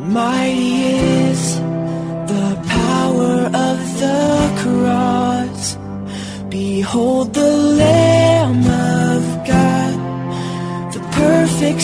Mighty is the power of the cross. Behold the Lamb of God, the perfect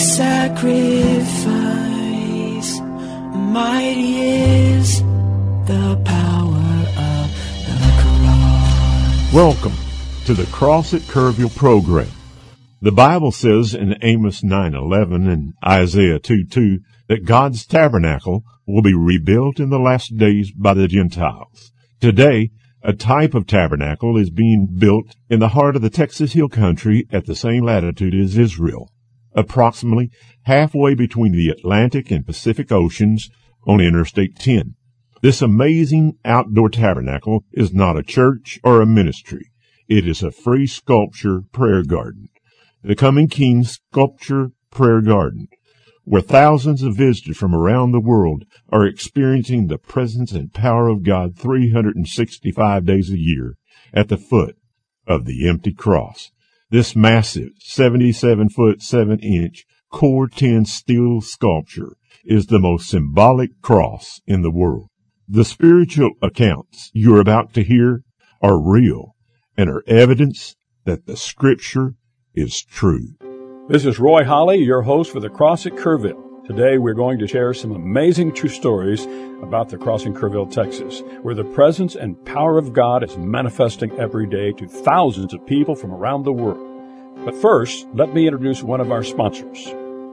sacrifice. Mighty is the power of the cross. Welcome to the Cross at Kerrville program. The Bible says in Amos 9:11 and Isaiah 2:2 that God's tabernacle will be rebuilt in the last days by the Gentiles. Today, a type of tabernacle is being built in the heart of the Texas Hill Country at the same latitude as Israel, approximately halfway between the Atlantic and Pacific Oceans on Interstate 10. This amazing outdoor tabernacle is not a church or a ministry. It is a free sculpture prayer garden. The Coming King Sculpture Prayer Garden, where thousands of visitors from around the world are experiencing the presence and power of God 365 days a year at the foot of the empty cross. This massive 77-foot 7-inch Core 10 steel sculpture is the most symbolic cross in the world. The spiritual accounts you're about to hear are real and are evidence that the Scripture is true. This is Roy Holly, your host for the Cross at Kerrville. Today we're going to share some amazing true stories about the Cross in Kerrville, Texas, where the presence and power of God is manifesting every day to thousands of people from around the world. But first, let me introduce one of our sponsors.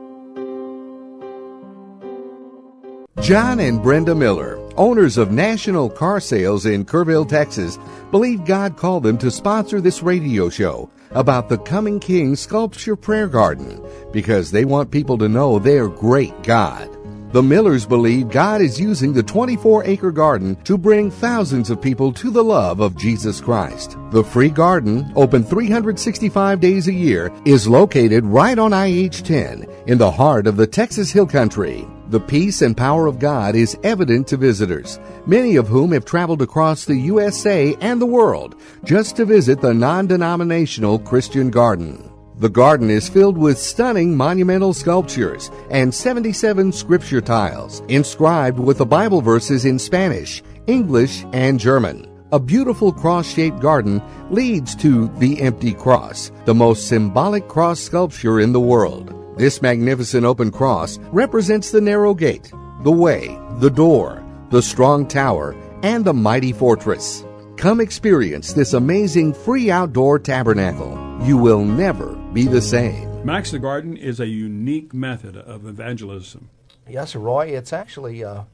John and Brenda Miller, owners of National Car Sales in Kerrville, Texas, believe God called them to sponsor this radio show about the Coming King Sculpture Prayer Garden because they want people to know their great God. The Millers believe God is using the 24-acre garden to bring thousands of people to the love of Jesus Christ. The free garden, open 365 days a year, is located right on IH-10 in the heart of the Texas Hill Country. The peace and power of God is evident to visitors, many of whom have traveled across the USA and the world just to visit the non-denominational Christian garden. The garden is filled with stunning monumental sculptures and 77 scripture tiles inscribed with the Bible verses in Spanish, English, and German. A beautiful cross-shaped garden leads to the empty cross, the most symbolic cross sculpture in the world. This magnificent open cross represents the narrow gate, the way, the door, the strong tower, and the mighty fortress. Come experience this amazing free outdoor tabernacle. You will never be the same. Max, the garden is a unique method of evangelism. Yes, Roy, it's actually, I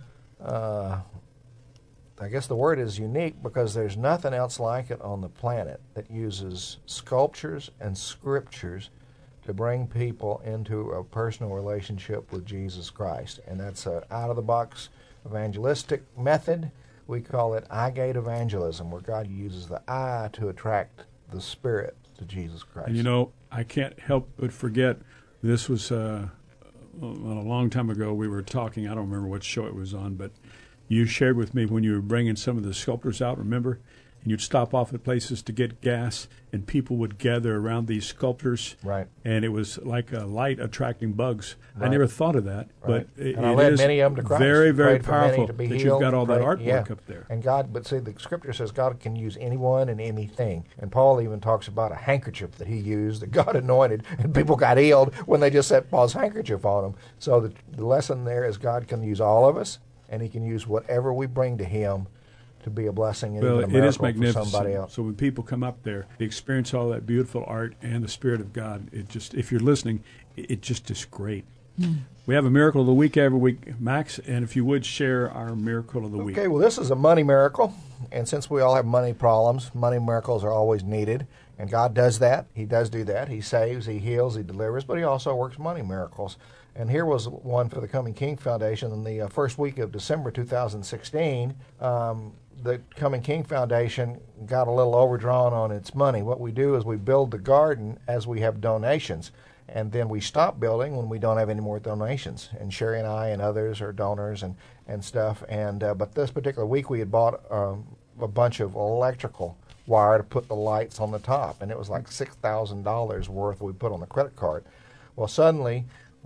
guess the word is unique because there's nothing else like it on the planet that uses sculptures and scriptures to bring people into a personal relationship with Jesus Christ. And that's an out-of-the-box evangelistic method. We call it eye gate evangelism, where God uses the eye to attract the spirit to Jesus Christ. And you know, I can't help but forget, this was a long time ago we were talking, I don't remember what show it was on, but you shared with me when you were bringing some of the sculptors out, remember? And you'd stop off at places to get gas, and people would gather around these sculptures. Right. And it was like a light attracting bugs. Right. I never thought of that, right. but it I led is many of them to Christ. Very, very Prayed for many powerful to be that healed, you've got all that prayed, artwork up there. And God, but see, the Scripture says God can use anyone and anything. And Paul even talks about a handkerchief that he used that God anointed, and people got healed when they just set Paul's handkerchief on them. So the lesson there is God can use all of us, and He can use whatever we bring to Him to be a blessing and even a miracle for somebody else. So when people come up there, they experience all that beautiful art and the Spirit of God. It just, if you're listening, it just is great. We have a miracle of the week every week, Max, and if you would share our miracle of the week. Okay, well, this is a money miracle, and since we all have money problems, money miracles are always needed, and God does that. He does do that. He saves, He heals, He delivers, but He also works money miracles. And here was one for the Coming King Foundation in the first week of December 2016. The Coming King Foundation got a little overdrawn on its money. What we do is we build the garden as we have donations, and then we stop building when we don't have any more donations. And Sherry and I and others are donors and stuff. And but this particular week we had bought a bunch of electrical wire to put the lights on the top, and it was like $6,000 worth we put on the credit card. Well, suddenly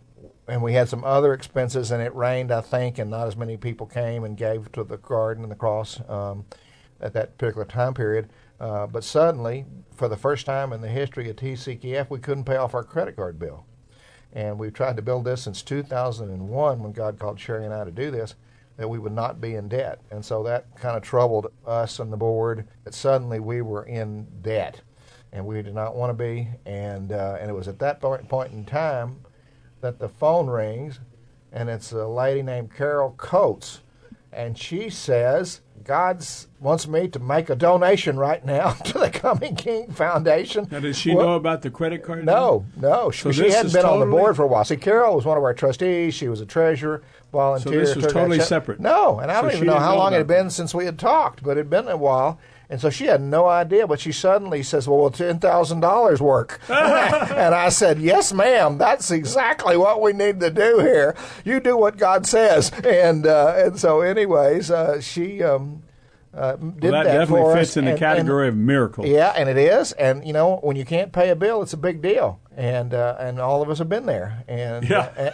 and we had some other expenses, and it rained, I think, and not as many people came and gave to the garden and the cross at that particular time period. But suddenly, for the first time in the history of TCKF, we couldn't pay off our credit card bill. And we've tried to build this since 2001 when God called Sherry and I to do this, that we would not be in debt. And so that kind of troubled us and the board, that suddenly we were in debt. And we did not want to be. And it was at that point in time that the phone rings, and it's a lady named Carol Coates. And she says, God wants me to make a donation right now to the Coming King Foundation. Now, did she know about the credit card? No. So she hadn't been on the board for a while. See, Carol was one of our trustees. She was a treasurer, volunteer. So this was totally separate? No, and I don't even know how long it had been since we had talked, but it had been a while. And so she had no idea, but she suddenly says, well, will $10,000 work? And I said, yes, ma'am, that's exactly what we need to do here. You do what God says. And so anyways, she did that for us. That definitely fits in the category of miracle. Yeah, and it is. And, when you can't pay a bill, it's a big deal. And all of us have been there. And,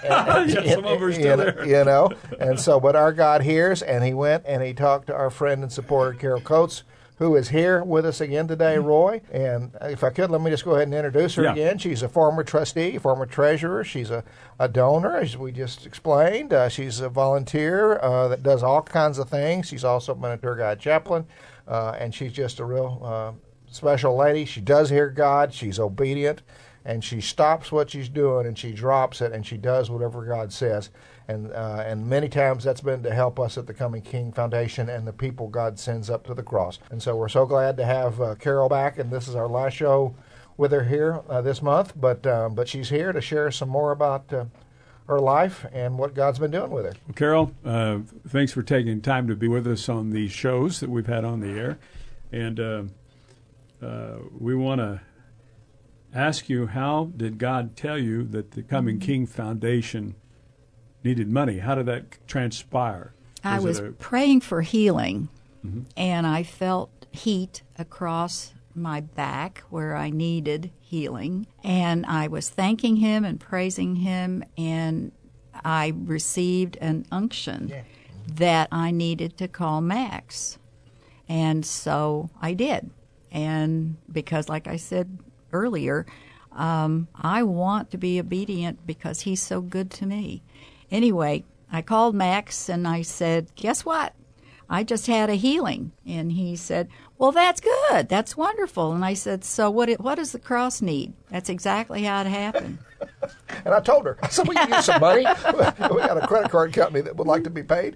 some of us still there. And so, but our God hears, and he went and he talked to our friend and supporter, Carol Coates, who is here with us again today, Roy. And if I could, let me just go ahead and introduce her again. She's a former trustee, former treasurer. She's a donor, as we just explained. She's a volunteer that does all kinds of things. She's also been a tour guide chaplain, and she's just a real special lady. She does hear God. She's obedient, and she stops what she's doing, and she drops it, and she does whatever God says. And many times that's been to help us at the Coming King Foundation and the people God sends up to the cross. And so we're so glad to have Carol back, and this is our last show with her here this month. But she's here to share some more about her life and what God's been doing with her. Well, Carol, thanks for taking time to be with us on these shows that we've had on the air. And we want to ask you, how did God tell you that the Coming King Foundation needed money? How did that transpire? I was praying for healing, and I felt heat across my back where I needed healing. And I was thanking him and praising him, and I received an unction that I needed to call Max. And so I did. And because, like I said earlier, I want to be obedient because he's so good to me. Anyway, I called Max and I said, guess what? I just had a healing. And he said, well, that's good. That's wonderful. And I said, so what does the cross need? That's exactly how it happened. And I told her, I said, we can use some money. We got a credit card company that would like to be paid.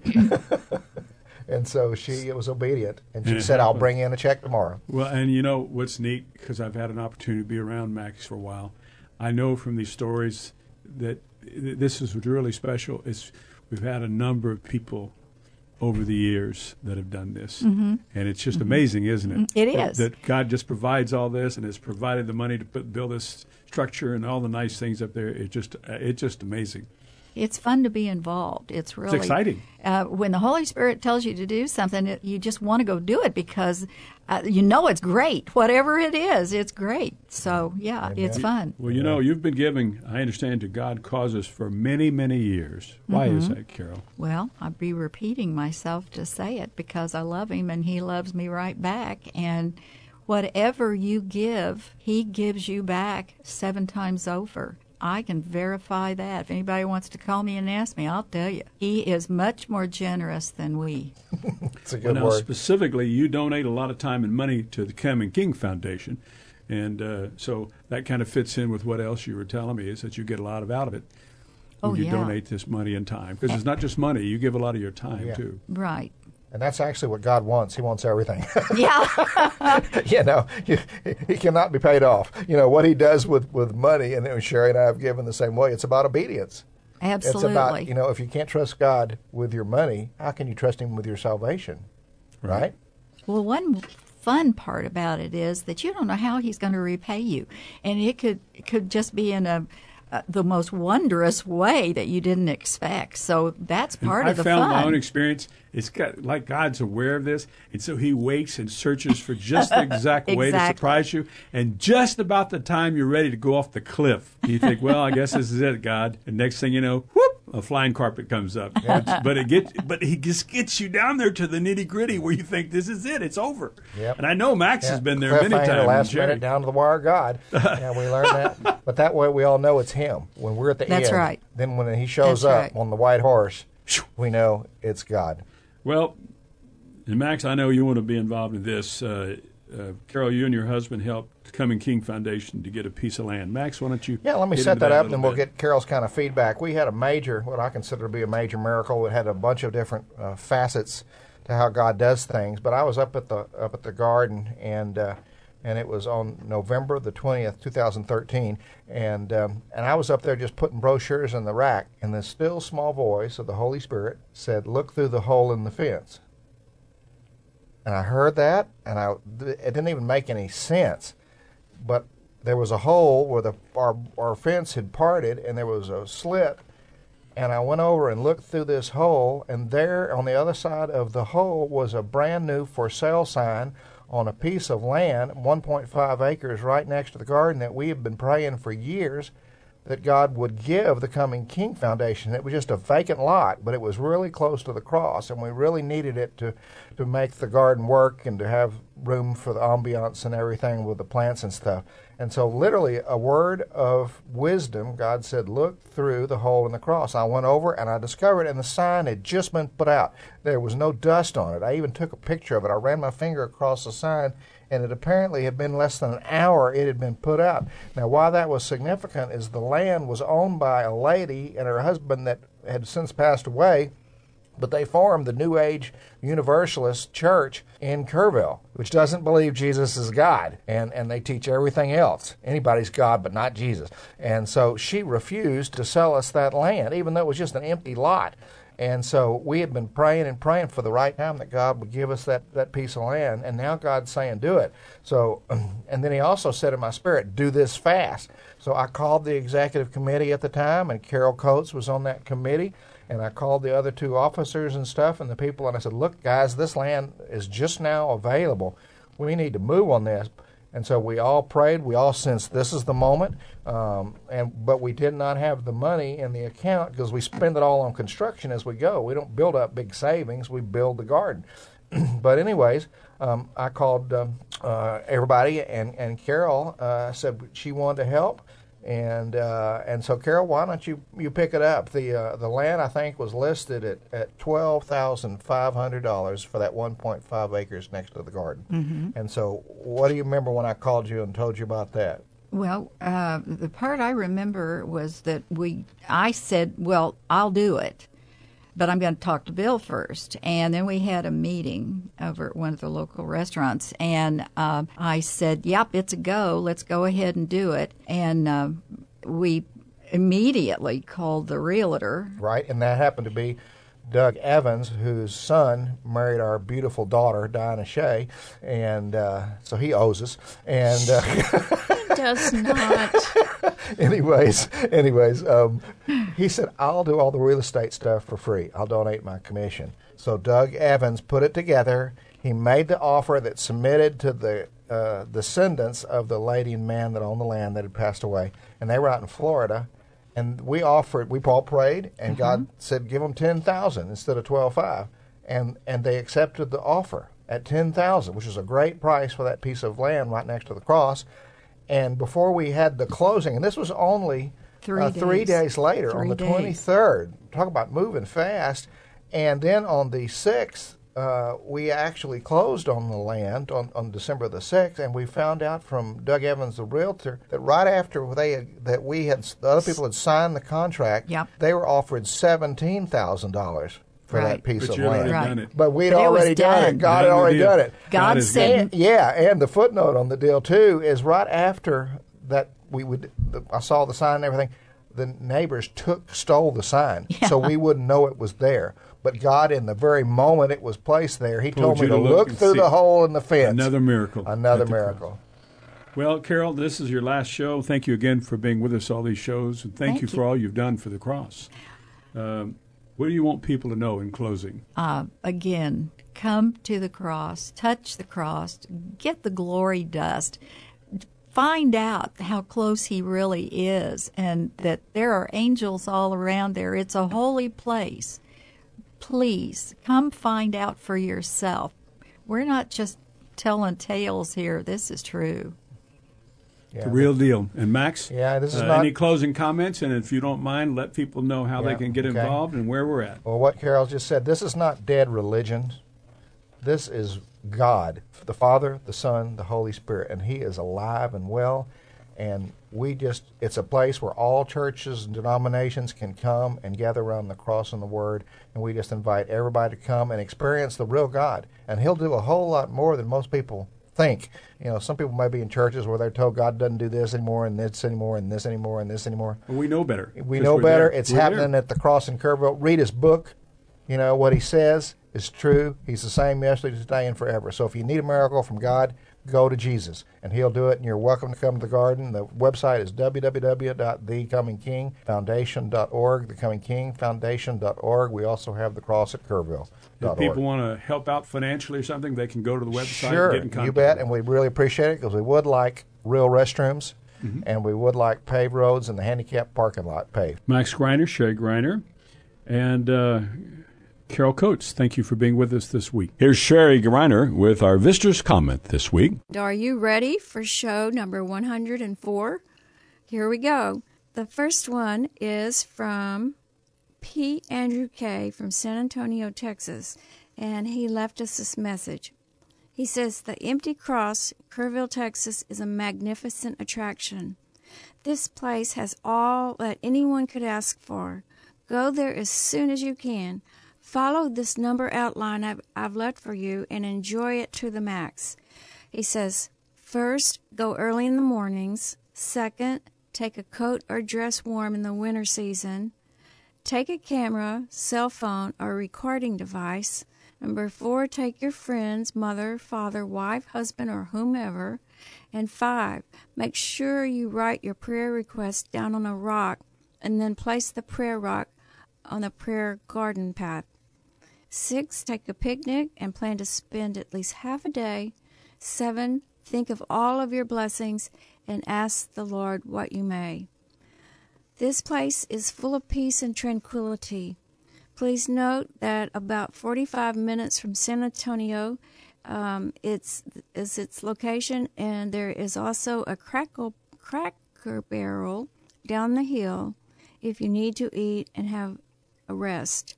And so she was obedient, and she said, I'll bring in a check tomorrow. Well, and you know what's neat, because I've had an opportunity to be around Max for a while, I know from these stories that this is what's really special. Is we've had a number of people over the years that have done this, and it's just amazing, isn't it? It is. That God just provides all this and has provided the money to build this structure and all the nice things up there. It's just amazing. It's fun to be involved. It's really exciting. When the Holy Spirit tells you to do something, you just want to go do it because it's great. Whatever it is, it's great. So, yeah, it's fun. Well, you've been giving, I understand, to God causes for many, many years. Why is that, Carol? Well, I'd be repeating myself to say it because I love him and he loves me right back. And whatever you give, he gives you back 7 times over. I can verify that. If anybody wants to call me and ask me, I'll tell you. He is much more generous than we. It's a good word. Now, specifically, you donate a lot of time and money to the Coming King Foundation. And so that kind of fits in with what else you were telling me, is that you get a lot out of it when you donate this money and time. Because it's not just money. You give a lot of your time, too. Right. And that's actually what God wants. He wants everything. Yeah. He cannot be paid off. What he does with money, and Sherry and I have given the same way, it's about obedience. Absolutely. It's about, if you can't trust God with your money, how can you trust him with your salvation? Right? Well, one fun part about it is that you don't know how he's going to repay you. And it could just be in a the most wondrous way that you didn't expect. So that's part of the fun. I found my own experience. It's got, like God's aware of this, and so he waits and searches for just the exact way to surprise you. And just about the time you're ready to go off the cliff, you think, well, I guess this is it, God. And next thing you know, whoop, a flying carpet comes up. But he just gets you down there to the nitty-gritty where you think, this is it, it's over. Yep. And I know Max has been there many times. Last minute down to the wire of God. Yeah, we learned that. But that way we all know it's him. When we're at the end, That's right. Then when he shows up on the white horse, we know it's God. Well, and Max, I know you want to be involved in this. Carol, you and your husband helped Coming King Foundation to get a piece of land. Max, why don't you? Yeah, let me set that up, and we'll get Carol's kind of feedback. We had a major, what I consider to be a major miracle. It had a bunch of different facets to how God does things. But I was up at the garden, and it was on November the 20th, 2013, and I was up there just putting brochures in the rack, and the still small voice of the Holy Spirit said, "Look through the hole in the fence." And I heard that, and it didn't even make any sense, but there was a hole where our fence had parted, and there was a slit, and I went over and looked through this hole, and there on the other side of the hole was a brand new for sale sign on a piece of land, 1.5 acres, right next to the garden that we have been praying for years that God would give the Coming King Foundation. It was just a vacant lot, but it was really close to the cross, and we really needed it to make the garden work and to have room for the ambiance and everything with the plants and stuff. And so literally a word of wisdom, God said, look through the hole in the cross. I went over and I discovered, and the sign had just been put out. There was no dust on it. I even took a picture of it. I ran my finger across the sign, and it apparently had been less than an hour it had been put out. Now, why that was significant is the land was owned by a lady and her husband that had since passed away, but they formed the New Age Universalist Church in Kerrville, which doesn't believe Jesus is God, and they teach everything else. Anybody's God, but not Jesus. And so she refused to sell us that land, even though it was just an empty lot. And so we had been praying and praying for the right time that God would give us that piece of land, and now God's saying, do it. So, and then he also said in my spirit, do this fast. So I called the executive committee at the time, and Carol Coates was on that committee, and I called the other two officers and stuff and the people, and I said, look, guys, this land is just now available. We need to move on this. And so we all prayed. We all sensed this is the moment, but we did not have the money in the account because we spend it all on construction as we go. We don't build up big savings. We build the garden. But anyways, I called everybody, and Carol said she wanted to help. And so, Carol, why don't you pick it up? The land, I think, was listed at $12,500 for that 1.5 acres next to the garden. Mm-hmm. And so, what do you remember when I called you and told you about that? Well, the part I remember was that I said, well, I'll do it, but I'm going to talk to Bill first. And then we had a meeting over at one of the local restaurants, and I said, yep, it's a go. Let's go ahead and do it. And we immediately called the realtor. Right, and that happened to be Doug Evans, whose son married our beautiful daughter, Diana Shea, and so he owes us. And he does not. Anyways, he said, I'll do all the real estate stuff for free. I'll donate my commission. So Doug Evans put it together. He made the offer that submitted to the descendants of the lady and man that owned the land that had passed away, and they were out in Florida. And we all prayed, and God said, give them $10,000 instead of $12,500. And they accepted the offer at $10,000, which is a great price for that piece of land right next to the cross. And before we had the closing, and this was only 3 days later, on the 23rd. Talk about moving fast. And then on the 6th, we actually closed on the land on December the 6th, and we found out from Doug Evans, the realtor, that right after the other people had signed the contract, they were offered $17,000 for that piece of land. Done it. But we'd already done it. God had already done it. God said, and the footnote on the deal too is right after that I saw the sign and everything. The neighbors stole the sign, so we wouldn't know it was there. But God, in the very moment it was placed there, He told me to look through the hole in the fence. Another miracle. Another miracle. Well, Carol, this is your last show. Thank you again for being with us all these shows, and thank you for all you've done for the cross. What do you want people to know in closing? Again, come to the cross, touch the cross, get the glory dust, find out how close he really is, and that there are angels all around there. It's a holy place. Please, come find out for yourself. We're not just telling tales here. This is true. The real deal. And Max, this is not any closing comments? And if you don't mind, let people know how they can get involved and where we're at. Well, what Carol just said, this is not dead religion. This is God, the Father, the Son, the Holy Spirit, and He is alive and well. And it's a place where all churches and denominations can come and gather around the cross and the Word, and we just invite everybody to come and experience the real God. And He'll do a whole lot more than most people think. Some people may be in churches where they're told God doesn't do this anymore, and this anymore, and this anymore, and this anymore. Well, we know better. We know better. It's happening at the cross in Kerrville. Read his book. What he says is true. He's the same yesterday, today, and forever. So if you need a miracle from God, go to Jesus, and He'll do it, and you're welcome to come to the garden. The website is www.thecomingkingfoundation.org, thecomingkingfoundation.org. We also have the cross at Kerrville. If people want to help out financially or something, they can go to the website and get in contact. You bet, and we really appreciate it because we would like real restrooms, and we would like paved roads and the handicap parking lot paved. Max Greiner, Sherry Greiner, and Carol Coates, thank you for being with us this week. Here's Sherry Greiner with our visitor's comment this week. Are you ready for show number 104? Here we go. The first one is from P. Andrew K. from San Antonio, Texas, and he left us this message. He says, the empty cross, Kerrville, Texas, is a magnificent attraction. This place has all that anyone could ask for. Go there as soon as you can. Follow this number outline I've left for you and enjoy it to the max. He says, first, go early in the mornings. Second, take a coat or dress warm in the winter season. Take a camera, cell phone, or recording device. Number 4, take your friends, mother, father, wife, husband, or whomever. And 5, make sure you write your prayer request down on a rock and then place the prayer rock on the prayer garden path. 6, take a picnic and plan to spend at least half a day. 7, think of all of your blessings and ask the Lord what you may. This place is full of peace and tranquility. Please note that about 45 minutes from San Antonio is its location, and there is also a Cracker Barrel down the hill if you need to eat and have a rest.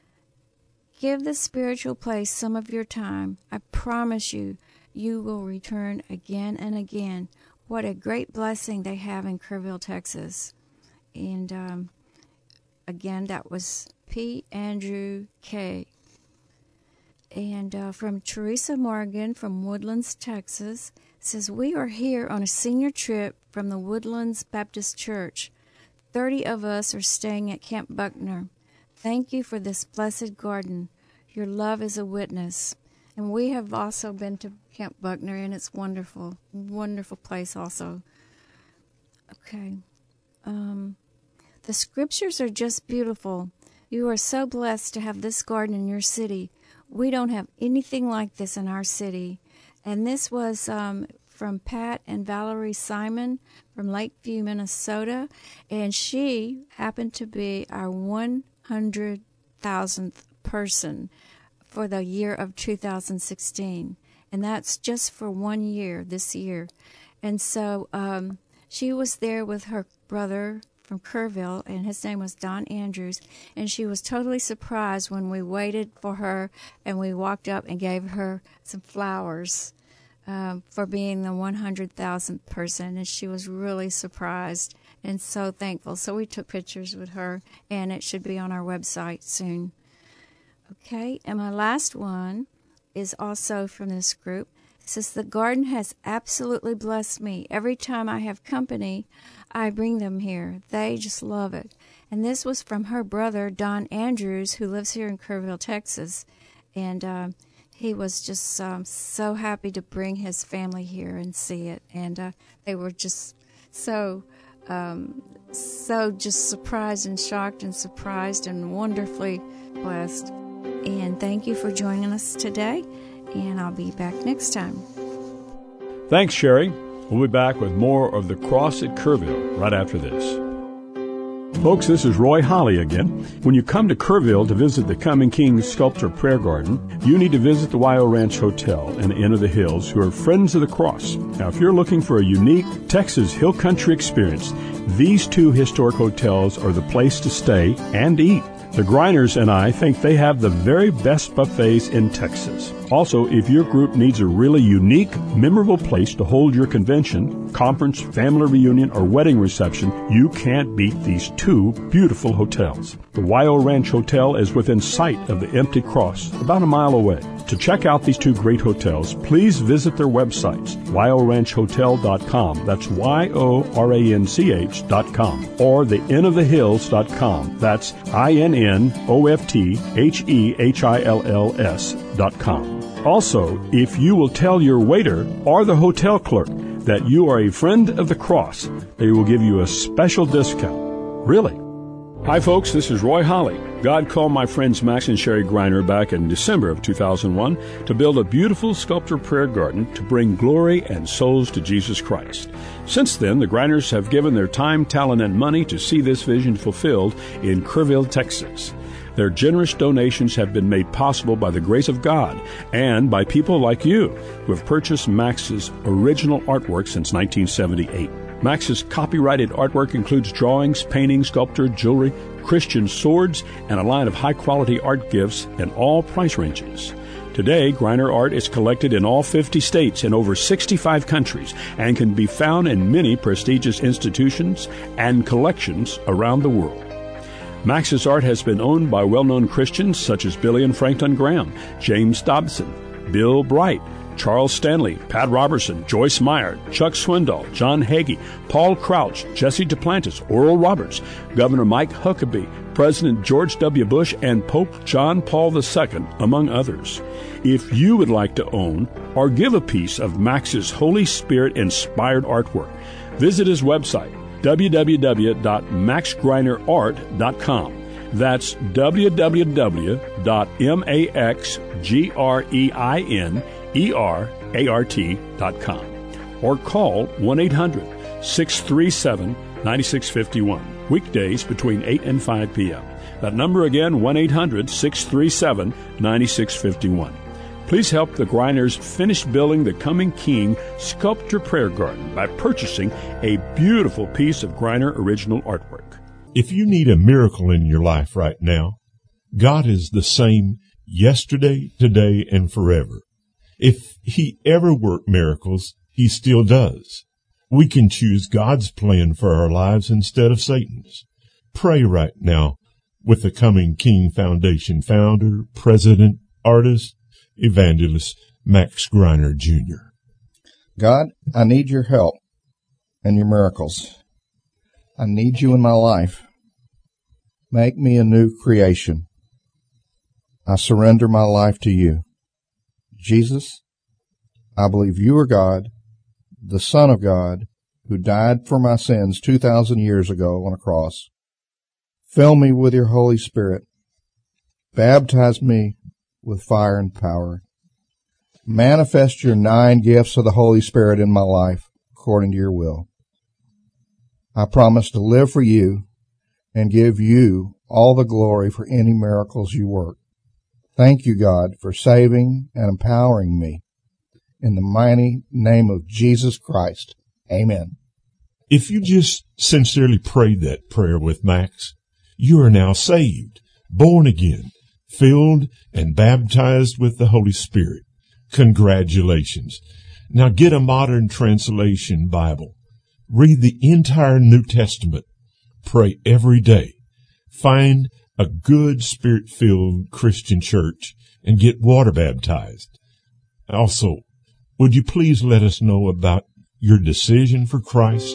Give this spiritual place some of your time. I promise you, you will return again and again. What a great blessing they have in Kerrville, Texas. And again, that was P. Andrew K. And from Teresa Morgan from Woodlands, Texas, says, we are here on a senior trip from the Woodlands Baptist Church. 30 of us are staying at Camp Buckner. Thank you for this blessed garden. Your love is a witness. And we have also been to Camp Buckner, and it's wonderful, wonderful place also. Okay. The scriptures are just beautiful. You are so blessed to have this garden in your city. We don't have anything like this in our city. And this was from Pat and Valerie Simon from Lakeview, Minnesota. And she happened to be our 100,000th person for the year of 2016. And that's just for 1 year, this year. And so she was there with her brother from Kerrville, and his name was Don Andrews, and she was totally surprised when we waited for her and we walked up and gave her some flowers for being the 100,000th person, and she was really surprised and so thankful. So we took pictures with her, and it should be on our website soon. Okay, and my last one is also from this group. It says, the garden has absolutely blessed me. Every time I have company, I bring them here. They just love it. And this was from her brother, Don Andrews, who lives here in Kerrville, Texas. And he was just so happy to bring his family here and see it. And they were just so just surprised and shocked and surprised and wonderfully blessed. And thank you for joining us today, and I'll be back next time. Thanks, Sherry. We'll be back with more of The Cross at Kerrville right after this. Folks, this is Roy Holly again. When you come to Kerrville to visit the Coming King Sculpture Prayer Garden, you need to visit the Wyo Ranch Hotel and Inn of the Hills, who are Friends of the Cross. Now, if you're looking for a unique Texas Hill Country experience, these two historic hotels are the place to stay and eat. The Greiners and I think they have the very best buffets in Texas. Also, if your group needs a really unique, memorable place to hold your convention, conference, family reunion, or wedding reception, you can't beat these two beautiful hotels. The Wyo Ranch Hotel is within sight of the empty cross, about a mile away. To check out these two great hotels, please visit their websites, wyoranchhotel.com, that's YORANCH.com, or theinnofthehills.com, that's INNOFTHEHILLS.com. Also, if you will tell your waiter or the hotel clerk that you are a friend of the cross, they will give you a special discount. Really? Hi, folks. This is Roy Holly. God called my friends Max and Sherry Greiner back in December of 2001 to build a beautiful sculpture prayer garden to bring glory and souls to Jesus Christ. Since then, the Greiners have given their time, talent, and money to see this vision fulfilled in Kerrville, Texas. Their generous donations have been made possible by the grace of God and by people like you who have purchased Max's original artwork since 1978. Max's copyrighted artwork includes drawings, paintings, sculpture, jewelry, Christian swords, and a line of high-quality art gifts in all price ranges. Today, Greiner art is collected in all 50 states in over 65 countries and can be found in many prestigious institutions and collections around the world. Max's art has been owned by well-known Christians such as Billy and Franklin Graham, James Dobson, Bill Bright, Charles Stanley, Pat Robertson, Joyce Meyer, Chuck Swindoll, John Hagee, Paul Crouch, Jesse Duplantis, Oral Roberts, Governor Mike Huckabee, President George W. Bush, and Pope John Paul II, among others. If you would like to own or give a piece of Max's Holy Spirit-inspired artwork, visit his website, www.maxgreinerart.com. That's www.maxgreinerart.com. Or call 1-800-637-9651. Weekdays between 8 and 5 p.m. That number again, 1-800-637-9651. Please help the Greiners finish building the Coming King Sculpture Prayer Garden by purchasing a beautiful piece of Greiner original artwork. If you need a miracle in your life right now, God is the same yesterday, today, and forever. If He ever worked miracles, He still does. We can choose God's plan for our lives instead of Satan's. Pray right now with the Coming King Foundation founder, president, artist, evangelist Max Greiner Jr. God, I need your help and your miracles. I need you in my life. Make me a new creation. I surrender my life to you. Jesus, I believe you are God, the Son of God, who died for my sins 2,000 years ago on a cross. Fill me with your Holy Spirit. Baptize me with fire and power. Manifest your 9 gifts of the Holy Spirit in my life according to your will. I promise to live for you and give you all the glory for any miracles you work. Thank you, God, for saving and empowering me. In the mighty name of Jesus Christ. Amen. If you just sincerely prayed that prayer with Max, you are now saved, born again, filled and baptized with the Holy Spirit. Congratulations. Now get a modern translation Bible. Read the entire New Testament. Pray every day. Find a good Spirit-filled Christian church and get water baptized. Also, would you please let us know about your decision for Christ?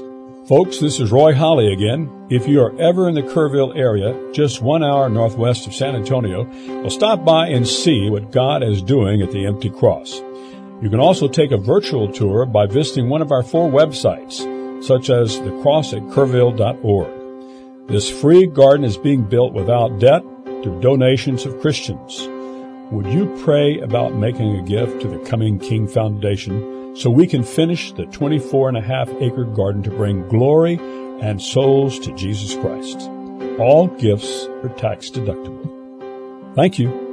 Folks, this is Roy Holly again. If you are ever in the Kerrville area, just 1 hour northwest of San Antonio, well, stop by and see what God is doing at the Empty Cross. You can also take a virtual tour by visiting one of our 4 websites, such as thecrossatkerrville.org. This free garden is being built without debt through donations of Christians. Would you pray about making a gift to the Coming King Foundation so we can finish the 24.5-acre garden to bring glory and souls to Jesus Christ? All gifts are tax deductible. Thank you.